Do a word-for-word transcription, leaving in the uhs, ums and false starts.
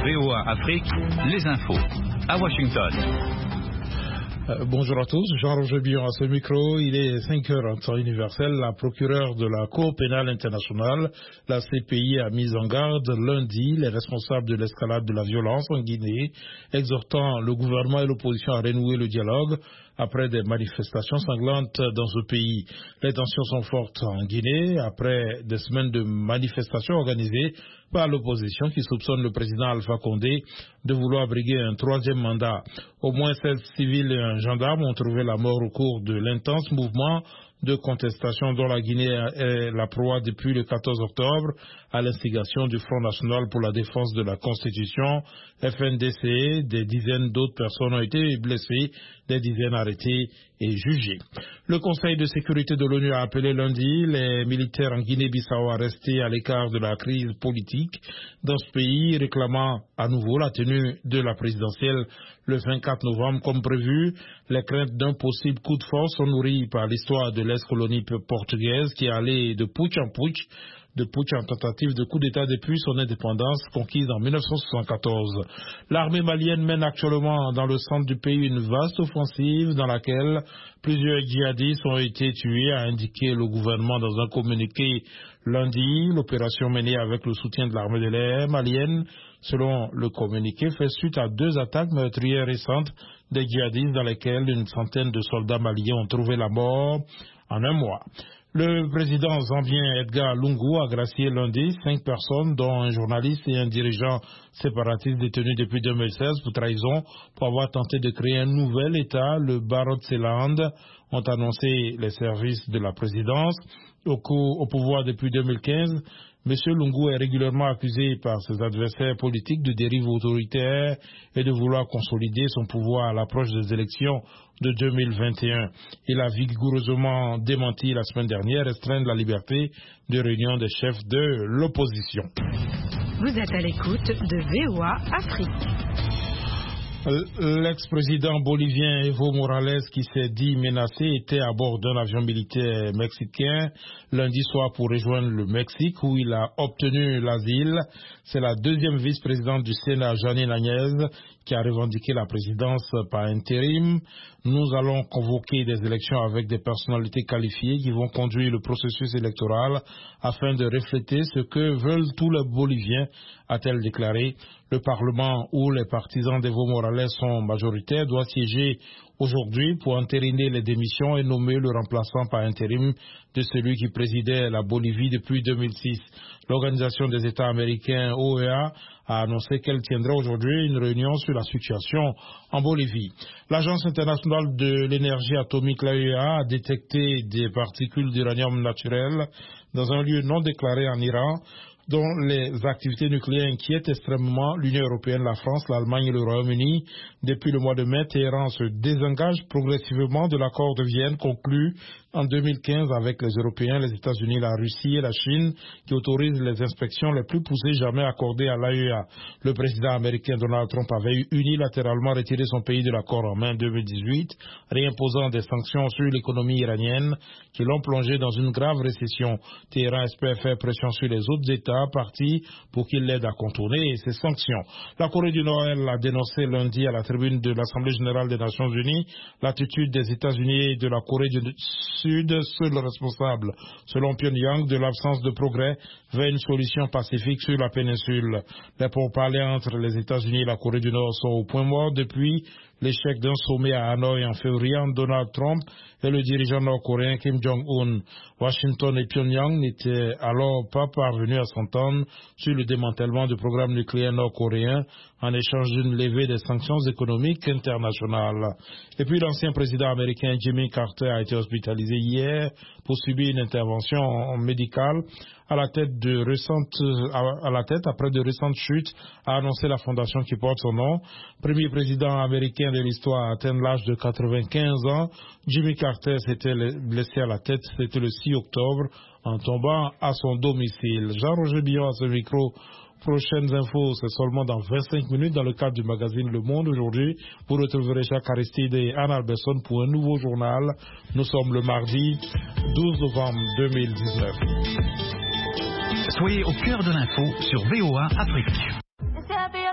V O A Afrique, les infos. À Washington. Euh, bonjour à tous, Jean-Roger Billon à ce micro. Il est cinq heures en temps universel. La procureure de la Cour pénale internationale, la C P I, a mis en garde lundi les responsables de l'escalade de la violence en Guinée, exhortant le gouvernement et l'opposition à renouer le dialogue après des manifestations sanglantes dans ce pays. Les tensions sont fortes en Guinée après des semaines de manifestations organisées par l'opposition qui soupçonne le président Alpha Condé de vouloir briguer un troisième mandat. Au moins seize civils et un gendarme ont trouvé la mort au cours de l'intense mouvement de contestation dont la Guinée est la proie depuis le quatorze octobre à l'instigation du Front National pour la défense de la Constitution, F N D C. Des dizaines d'autres personnes ont été blessées, des dizaines arrêtées et jugées. Le Conseil de sécurité de l'ONU a appelé lundi les militaires en Guinée-Bissau à rester à l'écart de la crise politique dans ce pays, réclamant à nouveau la tenue de la présidentielle le vingt-quatre novembre comme prévu. Les craintes d'un possible coup de force sont nourries par l'histoire de l'ex-colonie portugaise qui est allée de putsch en putsch, de putsch en tentative de coup d'État depuis son indépendance conquise en mille neuf cent soixante-quatorze. L'armée malienne mène actuellement dans le centre du pays une vaste offensive dans laquelle plusieurs djihadistes ont été tués, a indiqué le gouvernement dans un communiqué lundi. L'opération menée avec le soutien de l'armée de l'air malienne, selon le communiqué, fait suite à deux attaques meurtrières récentes des djihadistes dans lesquelles une centaine de soldats maliens ont trouvé la mort en un mois. Le président zambien Edgar Lungu a gracié lundi cinq personnes, dont un journaliste et un dirigeant séparatiste détenus depuis deux mille seize pour trahison, pour avoir tenté de créer un nouvel État. Le Barotseland ont annoncé les services de la présidence. Au, coup, au pouvoir depuis deux mille quinze, M. Lungu est régulièrement accusé par ses adversaires politiques de dérive autoritaire et de vouloir consolider son pouvoir à l'approche des élections de deux mille vingt et un. Il a vigoureusement démenti la semaine dernière restreindre la liberté de réunion des chefs de l'opposition. Vous êtes à l'écoute de V O A Afrique. L'ex-président bolivien Evo Morales, qui s'est dit menacé, était à bord d'un avion militaire mexicain lundi soir pour rejoindre le Mexique où il a obtenu l'asile. C'est la deuxième vice-présidente du Sénat, Janine Áñez, qui a revendiqué la présidence par intérim. Nous allons convoquer des élections avec des personnalités qualifiées qui vont conduire le processus électoral afin de refléter ce que veulent tous les Boliviens, a-t-elle déclaré. Le Parlement, où les partisans d'Evo Morales sont majoritaires, doit siéger aujourd'hui pour entériner les démissions et nommer le remplaçant par intérim de celui qui présidait la Bolivie depuis deux mille six. L'Organisation des États américains, O E A, a annoncé qu'elle tiendra aujourd'hui une réunion sur la situation en Bolivie. L'Agence internationale de l'énergie atomique, l'A E A, a détecté des particules d'uranium naturel dans un lieu non déclaré en Iran, dont les activités nucléaires inquiètent extrêmement l'Union européenne, la France, l'Allemagne et le Royaume-Uni. Depuis le mois de mai, Téhéran se désengage progressivement de l'accord de Vienne conclu en deux mille quinze avec les Européens, les États-Unis, la Russie et la Chine, qui autorisent les inspections les plus poussées jamais accordées à l'A E A. Le président américain Donald Trump avait unilatéralement retiré son pays de l'accord en mai deux mille dix-huit, réimposant des sanctions sur l'économie iranienne qui l'ont plongé dans une grave récession. Téhéran espère faire pression sur les autres États partis pour qu'ils l'aident à contourner ces sanctions. La Corée du Nord, elle, a dénoncé lundi à la tribune de l'Assemblée générale des Nations unies l'attitude des États-Unis et de la Corée du Sud, seul responsable, selon Pyongyang, de l'absence de progrès vers une solution pacifique sur la péninsule. Les pourparlers entre les États-Unis et la Corée du Nord sont au point mort depuis l'échec d'un sommet à Hanoï en février entre Donald Trump et le dirigeant nord-coréen Kim Jong-un. Washington et Pyongyang n'étaient alors pas parvenus à s'entendre sur le démantèlement du programme nucléaire nord-coréen en échange d'une levée des sanctions économiques internationales. Et puis l'ancien président américain Jimmy Carter a été hospitalisé hier pour subir une intervention médicale à la tête de récentes, à, à la tête après de récentes chutes, a annoncé la fondation qui porte son nom. Premier président américain de l'histoire à atteindre l'âge de quatre-vingt-quinze ans, Jimmy Carter s'était blessé à la tête, c'était le six octobre, en tombant à son domicile. Jean-Roger Billon à ce micro. Prochaines infos, c'est seulement dans vingt-cinq minutes dans le cadre du magazine Le Monde. Aujourd'hui, vous retrouverez Jacques Aristide et Anne Alberson pour un nouveau journal. Nous sommes le mardi douze novembre deux mille dix-neuf. Soyez au cœur de l'info sur V O A Afrique.